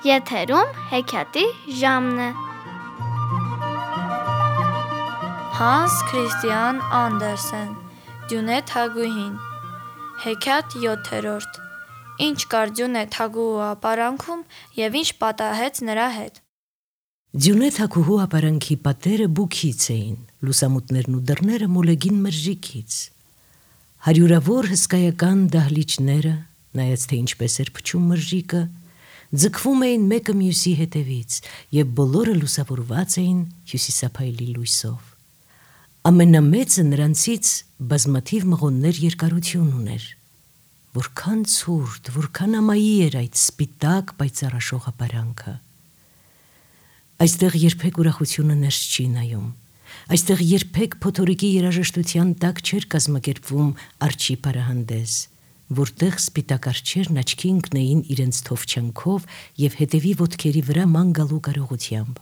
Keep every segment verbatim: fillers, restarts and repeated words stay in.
Եթերում հեքիաթի ժամն է։ Հանս Քրիստիան Անդերսեն, Դյունեթ Հագուհին, հեքիաթ յոթերորդ, ինչ կար Դյունեթ Հագուհու ապարանքում և ինչ պատահեց նրա հետ։ Դյունեթ Հագուհու ապարանքի պատերը բուքից էին, լուսամուտներն ու դռները մոլեգին մրրիկից։ Հարյուրավոր հսկայական դահլիճները, նայած թե ինչպես էր փչում մրրիկը, ձգվում էին մեկը մյուսի հետևից և բոլորը լուսավորված էին հյուսիսափայլի լույսով։ Ամենամեծը նրանցից բազմաթիվ մղոններ երկարություն ուներ։ Որքան ցուրտ, որքան ամայի էր այդ սպիտակ պայծառաշող ապարանքը։ Այստեղ երբեք ուրախությունը ներս չի նայում, այստեղ երբեք փոթորիկի երաժշտության տակ չէր կազմակերպվում արջի պարահանդես, որտեղ սպիտակ արջերն աչքի ընկնեին իրենց թովչանքով և հետևի ոտքերի վրա ման գալու կարողությամբ։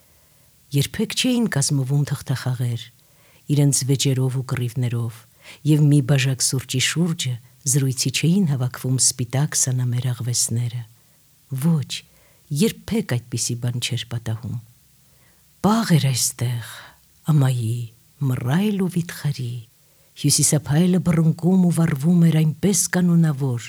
Երբեք չէին կազմվում թղթախաղեր, իրենց վեճերով ու կռիվներով, և մի բաժակ սուրճի շուրջը զրույցի չէին հավաքվում սպիտակ սանամեր աղվեսները։ Ոչ, երբեք այդպիսի բան չէր պատահում։ Պաղ էր այստեղ, ամայի, մռայլ ու վիթխարի, հյուսիսափայլը բռնկում ու վառվում էր այնպես կանոնավոր,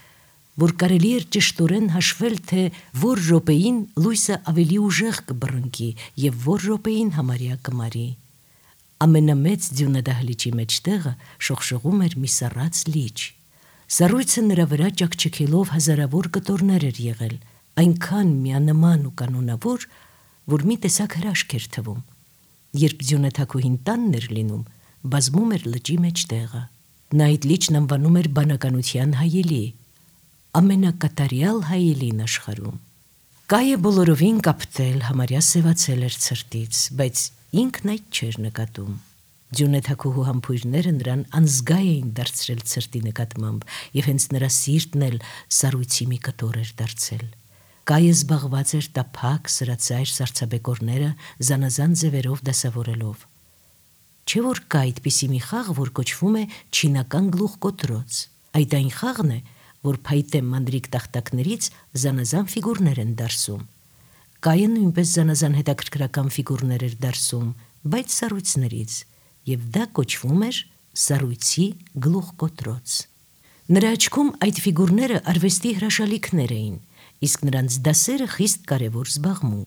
որ կարելի էր ճշտորեն հաշվել, թե որ րոպեին լույսը ավելի ուժեղ կբռնկի և որ րոպեին համարյա կմարի։ Ամենամեծ դյունադահլիճի մեջտեղը շողշողում էր մի սառած լիճ։ Սառույցը նրա վրա ճաքճքելով հազարավոր կտորներ էր եղել, այնքան միանման ու կանոնավոր, որ մի տեսակ հրաշք էր թվում։ Երբ Դյունեթ Հագուհին տանն էր լինում, բազմում էր լճի մեջտեղը։ Նա այդ լիճն անվանում էր բանականության հայելի, ամենակատարյալ հայելին աշխարհում։ Կայը բոլորովին կապտել, համարյա սևացել էր ցրտից, բայց ինքն այդ չէր նկատում։ Դյունեթ Հագուհու համբույրները նրան անզգա էին դարձրել ցրտի նկատմամբ, և հենց նրա սիրտն էլ սառույցի մի կտոր էր դարձել։ Կայը զբաղված էր տափակ սրածայր սառցաբեկորները զանազան ձևերով դասավորելով։ Չէ՞ որ կա այդպիսի մի խաղ, որ կոչվում է չինական գլուխկոտրոց։ Այդ այն խաղն է, որ փայտե մանրիկ տախտակներից զանազան ֆիգուրներ են դարսում։ Կայը նույնպես զանազան հետաքրքրական ֆիգուրներ էր դարսում, բայց սառույցներից, և դա կոչվում էր սառույցի գլուխկոտրոց։ Նրա աչքում այդ ֆիգուրները արվեստի հրաշալիքներ էին, իսկ նրանց դասերը խիստ կարևոր զբաղմունք։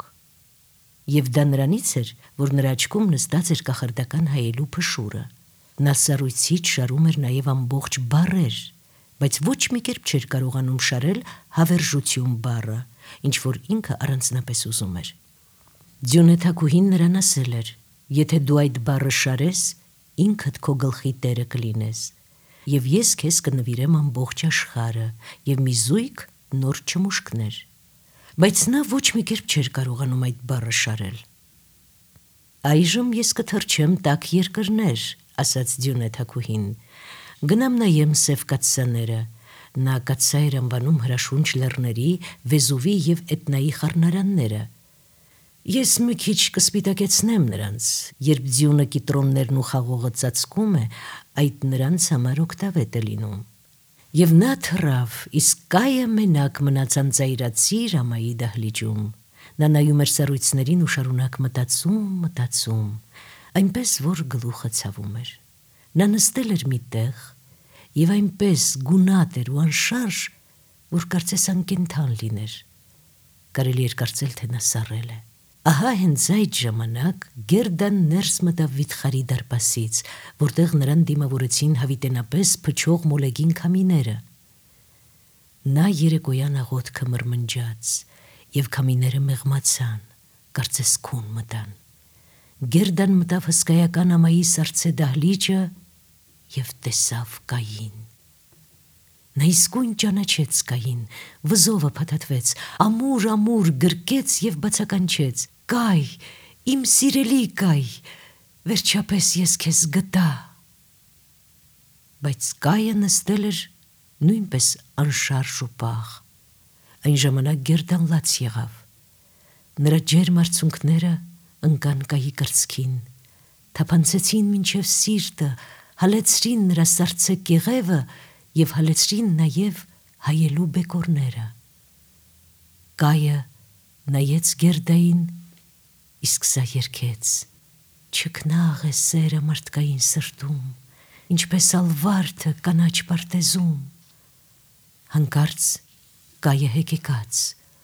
Եվ դա նրանից էր, որ նրա աչքում նստած էր կախարդական հայելու փշուրը։ Նա սառույցից շարում էր նաև ամբողջ բառեր, բայց ոչ մի կերպ չէր կարողանում շարել հավերժություն բառը, ինչ որ ինքը առանձնապես ուզում էր։ Դյունեթ Հագուհին նրան ասել էր. «Եթե դու այդ բառը շարես, ինքդ քո գլխի տերը կլինես, և ես քեզ կնվիրեմ ամբողջ աշխարհը և մի զույգ նոր չմուշկներ»։ Բայց նա ոչ մի կերպ չէր կարողանում այդ բառը շարել։ «Այժմ ես կթռչեմ տաք երկրներ», ասաց Դյունեթ Հագուհին, «գնամ նայեմ սև կաթսաները»։ Նա կաթսա էր անվանում հրաշունչ լեռների, Վեզուվի և Էտնայի խառնարանները։ «Ես մի քիչ կսպիտակեցնեմ նրանց, երբ ձյունը կիտրոններն ու խաղողը ծածկում է, այդ նրանց համար օգտավետ է լինում»։ Եվ նա թռավ, իսկ կայը մենակ մնաց անծայրածիր ամայի դահլիճում։ Նա նայում էր սառույցներին ու շարունակ մտածում, մտածում, այնպես որ գլուխը ցավում էր։ Նա նստել էր մի տեղ և այնպես գունատ էր ու անշարժ, որ կարծես անկենդան լիներ։ Կարելի էր կարծել, թե նա սառել է։ Ահա հենց այդ ժամանակ Գերդան ներս մտավ վիթխարի դարպասից, որտեղ նրան դիմավորեցին հավիտենապես փչող մոլեգին քամիները։ Նա երեկոյան աղոթքը մրմնջաց, և քամիները մեղմացան, կարծես քուն մտան։ Գերդան մտավ հսկայական ամայի սառցե դահլիճը և տեսավ Կային։ Նա իսկույն ճանաչեց Կային, վզովը փաթաթվեց, ամուր-ամուր գրկեց և բացականչեց. «Կայ, իմ սիրելի Կայ, վերջապես ես քեզ գտա»։ Բայց Կայը նստել էր նույնպես անշարժ ու պաղ։ Այն ժամանակ Գերդան լաց եղավ։ Նրա ջերմ արցունքները ընկան Կայի կրծքին, թափանցեցին մինչև սիրտը, հալեցրին նրա սառցե կեղևը և հալեցրին նաև հայելու բեկորները։ Կայը նայեց Գերդային, իսկ սա երգեց. չքնաղ է սերը մարդկային սրտում, ինչպես ալվարդը կանաչ պարտեզում։ Հանկարծ Կայը հեկեկաց,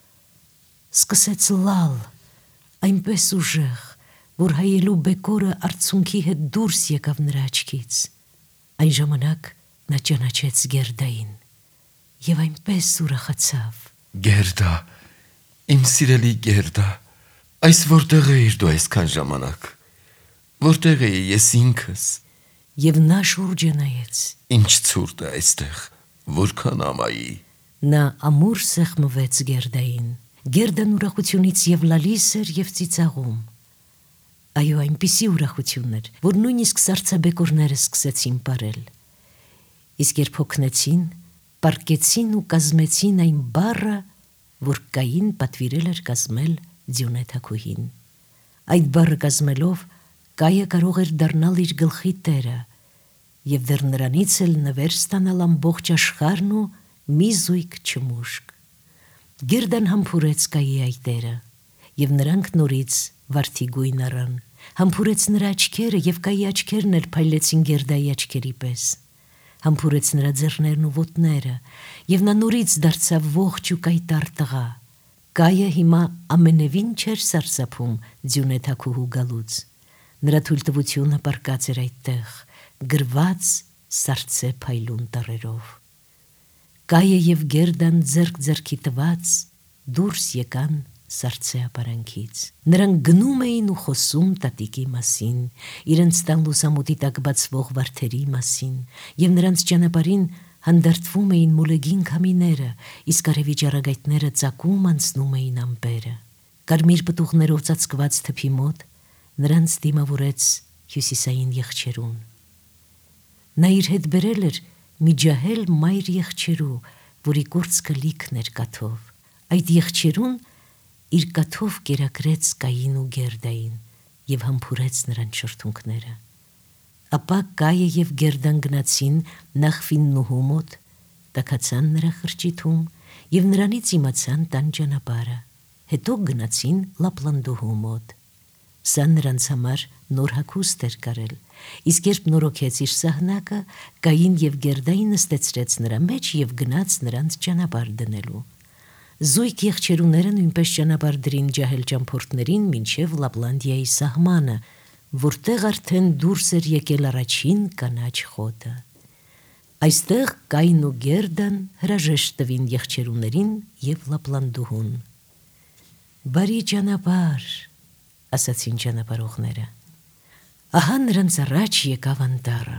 սկսեց լալ, այնպես ուժեղ, որ հայելու բեկորը արցունքի հետ դուրս եկավ նրա աչքից։ Այն ժամանակ նա ճանաչեց Գերդային և այնպես ուրախացավ. Գերդա, իմ սիրելի Գերդա, այս որտեղ էիր դու այսքան ժամանակ, որտեղ էի ես ինքս։ Եվ նա շուրջը նայեց. Ինչ ցուրտ է այստեղ, որքան ամայի։ Նա ամուր սեղմվեց Գերդային, Գերդան ուրախությունից և լալիս էր և ծիծաղում։ Այո, այնպիսի ուրախություն էր, որ նույնիսկ սառցաբեկորները սկսեցին պարել։ Իսկ երբ հոգնեցին, պառկեցին ու կազմեցին այն բառը, որ Կային պատվիրել էր կազմել Ձյունե թագուհին։ Այդ բառը կազմելով Կայը կարող էր դառնալ իր գլխի տերը և դեռ նրանից էլ նվեր ստանալ ամբողջ աշխարհն ու մի զույգ չմուշկ։ Գերդան համբուրեց Կայի այտերը և նրանք նորից վարդի գույն առան, համբուրեց նրա աչքերը և Կայի աչքերն էլ փայլեցին Գերդայի աչքերի պես, համբուրեց նրա ձեռներն ու ոտները և նա նորից դարձավ ողջ ու կայտառ տղա։ Կայը հիմա ամենևին չէր սարսափում Ձյունե թագուհու գալուց, նրա թույլտվությունը պառկած էր այդտեղ, գրված սառցե փայլուն տառերով։ Կայը և Գերդան ձեռք ձեռքի տված դուրս եկան սառցե ապարանքից։ Նրանք գնում էին ու խոսում տատիկի մասին, իրենց տան լուսամուտի տակ բացվող վարդերի մասին, և նրանց ճանապարհին հանդարտվում էին մոլեգին քամիները, իսկ արևի ճառագայթները ծակում անցնում էին ամպերը։ Կարմիր պտուղներով ծածկված թփի մոտ նրանց դիմավորեց հյուսիսային եղջերուն։ Նա իր հետ բերել էր մի ջահել մայր եղջերու, որի կուրծքը լիքն էր կաթով։ Այդ եղջերուն իր կաթով կերակրեց Կային ու Գերդային և համբուրեց նրանց շրթունքները։ Ապա Կայը և Գերդան գնացին Նախֆիննուհու մոտ, տաքացան նրա խրճիթում և նրանից իմացան տան ճանապարհը, հետո գնացին Լապլանդուհու մոտ։ Սա նրանց համար նոր հագուստ էր կարել, իսկ երբ նորոգեց իր սահնակը, Կային և Գերդային նստեցրեց նրա մեջ և գնաց նրանց ճանապարհ դնելու։ Զույգ եղջերուները նույնպես ճանապարհ դրին ջահել ճամփորդներին մինչև Լապլանդիայի սահմանը, որտեղ արդեն դուրս էր եկել առաջին կանաչ խոտը։ Այստեղ Կային ու Գերդան հրաժեշտ տվին եղջերուներին և Լապլանդուհուն։ Բարի ճանապարհ, ասացին ճանապարհողները։ Ահա նրանց առաջ եկավ անտառը։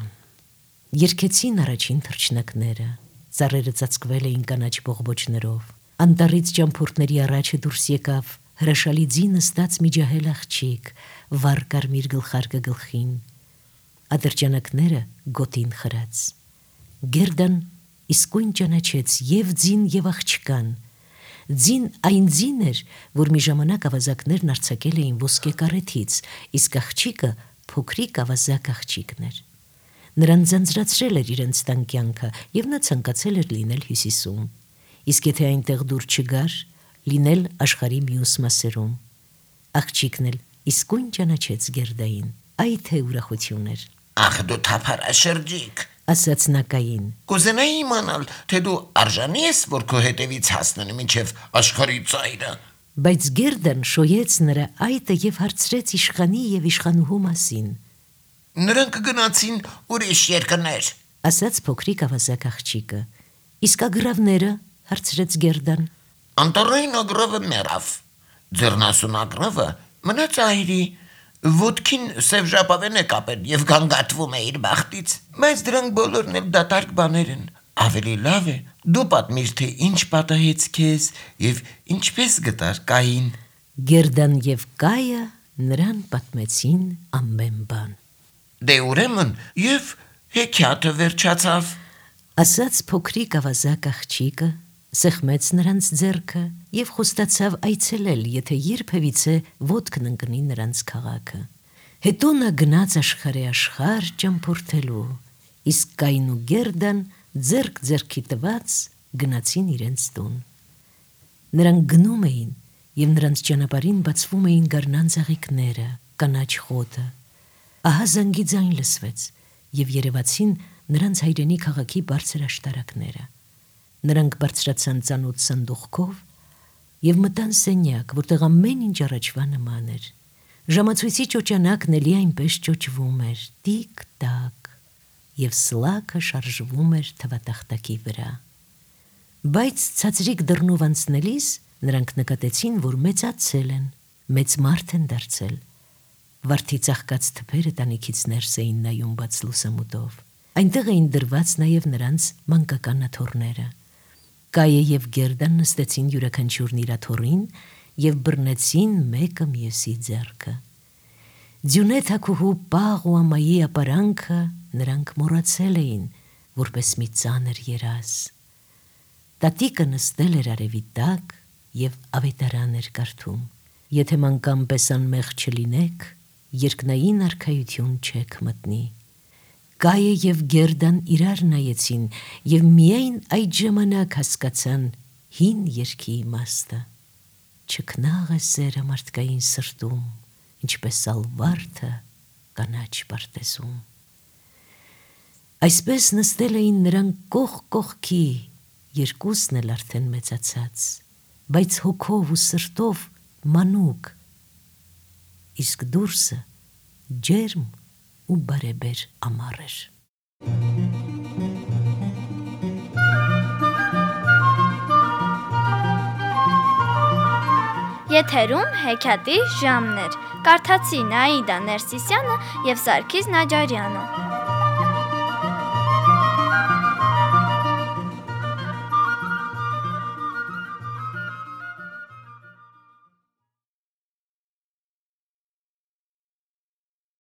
Երգեցին առաջին թռչնակները, ծառերը ծածկվել էին կանաչ բողբոջներով։ Անտառից ճամփորդների առաջը դուրս եկավ հրաշալի ձի նստած մի ջահել աղջիկ, վառ կարմիր գլխարկը գլխին, ատրճանակները գոտին խրած։ Գերդան իսկույն ճանաչեց և ձին և աղջկան։ Ձին այն ձին էր, որ մի ժամանակ ավազակներն արձակել էին ոսկե կարեթից, իսկ աղջիկը փոքրիկ ավազակ աղջիկն էր։ Նրան ձանձրացրել էր իրենց տան կյանքը և նա ցանկացել էր լինել հյուսիսում, իսկ եթե այնտեղ դուր չգար, լինել աշխարհի մյուս մասերում։ Աղջիկն էլ իսկույն ճանաչեց Գերդային, այ թե ուրախություն էր։ Ախ դու թափառաշրջիկ, ասաց նա Կային։ կուզենայի իմանալ, թե դու արժանի ես, որ քո հետևից հասնեն մինչև աշխարհի ծայրը։ Բայց Գերդան շոյեց նրա այտը և հարցրեց իշխանի և իշխանուհու մասին։ Նրանք գնացին ուրիշ երկրներ, ասաց փոքրիկ ավազակ աղջիկը։ Իսկ ագրավները, հարցրեց Գերդան։ անտառային ագրավը մեռավ, ձեռնասուն ագրավը մնաց այրի, ոտքին սև ժապավեն է կապել և գանգատվում է իր բախտից, բայց դրանք բոլորն էլ դատարկ բաներ են։ Ավելի լավ է դու պատմիր, թե ինչ պատահեց քեզ և ինչպես գտար Կային։ Գերդան և Կայը նրան պատմեցին ամեն բան։ Դե ուրեմն և հեքիաթը վերջացավ, ասաց փոքրիկ ավազակ աղջիկը, սեղմեց նրանց ձեռքը և խոստացավ այցելել, եթե երբևիցե ոտքն ընկնի նրանց քաղաքը։ Հետո նա գնաց աշխարհի աշխարհ ճամփորդելու, իսկ Կային ու Գերդան ձեռք ձեռքի տված գնացին իրենց տուն։ Նրանք գնում էին եւ նրանց ճանապարհին բացվում էին գարնան ծաղիկները, կանաչ խոտը։ Ահա զանգի ձայն լսվեց եւ երևացին նրանց հայրենի քաղաքի բարձր աշտարակները։ Նրանք բարձրացան ծանոթ սանդուղքով եւ մտան սենյակ, որտեղ ամեն ինչ առաջվա նման էր։ Ժամացույցի ճոճանակն էլի այնպես ճոճվում էր, տիկ-տակ, եւ սլաքը շարժվում էր թվատախտակի վրա։ Բայց ցածրիկ դռնով անցնելիս նրանք նկատեցին, որ մեծացել են, մեծ մարդ են դարձել։ Վարդի ծաղկած թփերը տանիքից ներս էին նայում բաց լուսամուտով։ Այնտեղ էին դրված նաև նրանց մանկական աթոռները։ Կայը եւ Գերդան նստեցին յուրաքանչյուրն իր աթոռին եւ բռնեցին մեկը մյուսի ձեռքը։ Ձյունե թագուհու պաղ ու ամայի ապարանքը նրանք մոռացել էին, որպես մի ծանր երազ։ Տատիկը նստել էր արևի տակ եւ ավետարան էր կարդում։ Եթե մանկան պես անմեղ չլինեք, երկնային արքայություն չեք մտնի։ Կայը եւ Գերդան իրար նայեցին եւ միայն այդ ժամանակ հասկացան հին երգի իմաստը։ Չքնաղ է սերը մարդկային սրտում, ինչպես ալվարդը կանաչ պարտեզում։ Այսպես նստել էին նրանք կողք կողքի, երկուսն էլ արդեն մեծացած, բայց հոգով ու սրտով մանուկ, իսկ դուրսը ջերմ ու բարեբեր ամառ էր։ Եթերում հեքիաթի ժամն էր։ Կարդացին Աիդա Ներսիսյանը եւ Սարգիս Նաջարյանը։